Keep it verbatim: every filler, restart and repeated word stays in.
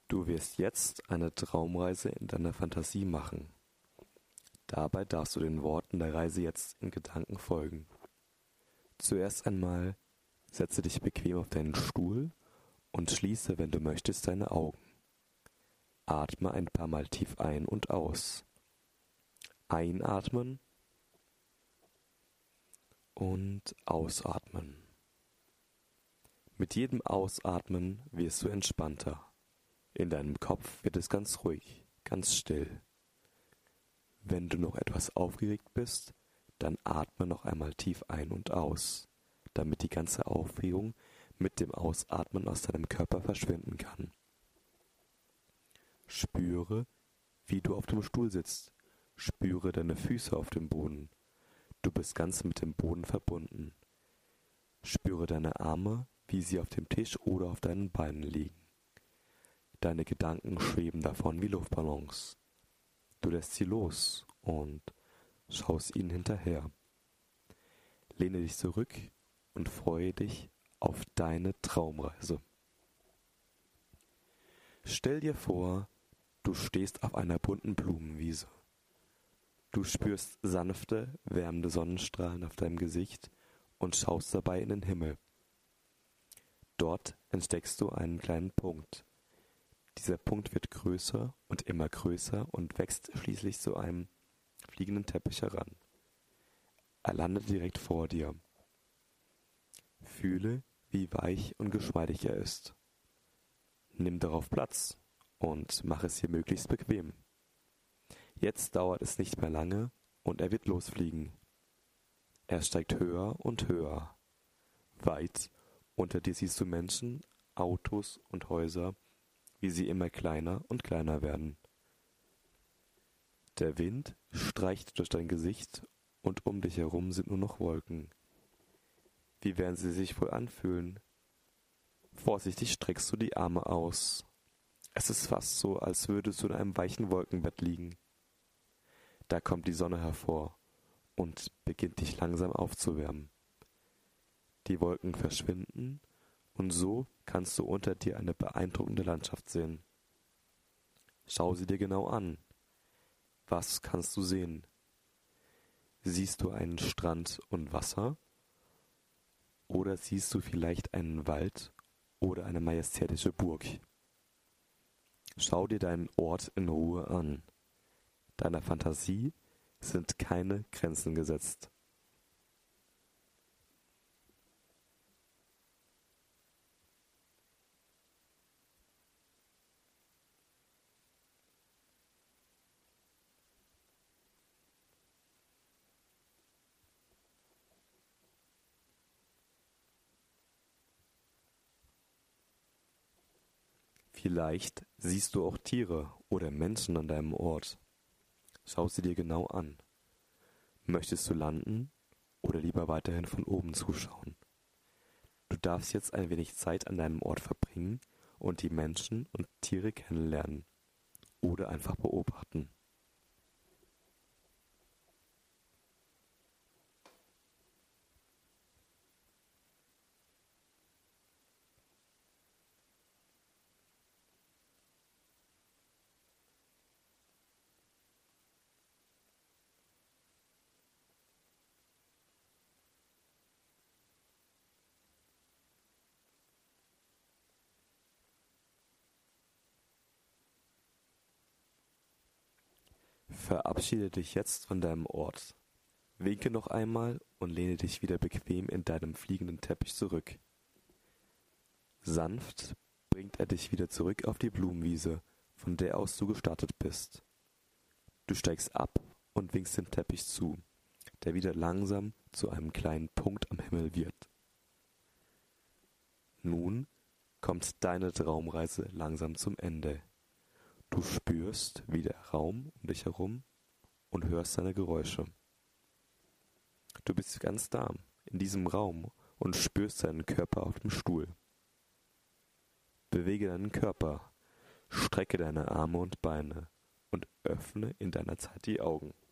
Du wirst jetzt eine Traumreise in deiner Fantasie machen. Dabei darfst du den Worten der Reise jetzt in Gedanken folgen. Zuerst einmal setze dich bequem auf deinen Stuhl und schließe, wenn du möchtest, deine Augen. Atme ein paar Mal tief ein und aus. Einatmen und ausatmen. Mit jedem Ausatmen wirst du entspannter. In deinem Kopf wird es ganz ruhig, ganz still. Wenn du noch etwas aufgeregt bist, dann atme noch einmal tief ein und aus, damit die ganze Aufregung mit dem Ausatmen aus deinem Körper verschwinden kann. Spüre, wie du auf dem Stuhl sitzt. Spüre deine Füße auf dem Boden. Du bist ganz mit dem Boden verbunden. Spüre deine Arme, wie sie auf dem Tisch oder auf deinen Beinen liegen. Deine Gedanken schweben davon wie Luftballons. Du lässt sie los und schaust ihnen hinterher. Lehne dich zurück und freue dich auf deine Traumreise. Stell dir vor, du stehst auf einer bunten Blumenwiese. Du spürst sanfte, wärmende Sonnenstrahlen auf deinem Gesicht und schaust dabei in den Himmel. Dort entdeckst du einen kleinen Punkt. Dieser Punkt wird größer und immer größer und wächst schließlich zu einem fliegenden Teppich heran. Er landet direkt vor dir. Fühle, wie weich und geschmeidig er ist. Nimm darauf Platz und mach es dir möglichst bequem. Jetzt dauert es nicht mehr lange und er wird losfliegen. Er steigt höher und höher. Weit unter dir siehst du Menschen, Autos und Häuser, wie sie immer kleiner und kleiner werden. Der Wind streicht durch dein Gesicht und um dich herum sind nur noch Wolken. Wie werden sie sich wohl anfühlen? Vorsichtig streckst du die Arme aus. Es ist fast so, als würdest du in einem weichen Wolkenbett liegen. Da kommt die Sonne hervor und beginnt dich langsam aufzuwärmen. Die Wolken verschwinden und so kannst du unter dir eine beeindruckende Landschaft sehen. Schau sie dir genau an. Was kannst du sehen? Siehst du einen Strand und Wasser? Oder siehst du vielleicht einen Wald oder eine majestätische Burg? Schau dir deinen Ort in Ruhe an. Deiner Fantasie sind keine Grenzen gesetzt. Vielleicht siehst du auch Tiere oder Menschen an deinem Ort. Schau sie dir genau an. Möchtest du landen oder lieber weiterhin von oben zuschauen? Du darfst jetzt ein wenig Zeit an deinem Ort verbringen und die Menschen und Tiere kennenlernen oder einfach beobachten. Verabschiede dich jetzt von deinem Ort. Winke noch einmal und lehne dich wieder bequem in deinem fliegenden Teppich zurück. Sanft bringt er dich wieder zurück auf die Blumenwiese, von der aus du gestartet bist. Du steigst ab und winkst dem Teppich zu, der wieder langsam zu einem kleinen Punkt am Himmel wird. Nun kommt deine Traumreise langsam zum Ende. Du spürst, wie der Raum um dich herum und hörst seine Geräusche. Du bist ganz da, in diesem Raum und spürst deinen Körper auf dem Stuhl. Bewege deinen Körper, strecke deine Arme und Beine und öffne in deiner Zeit die Augen.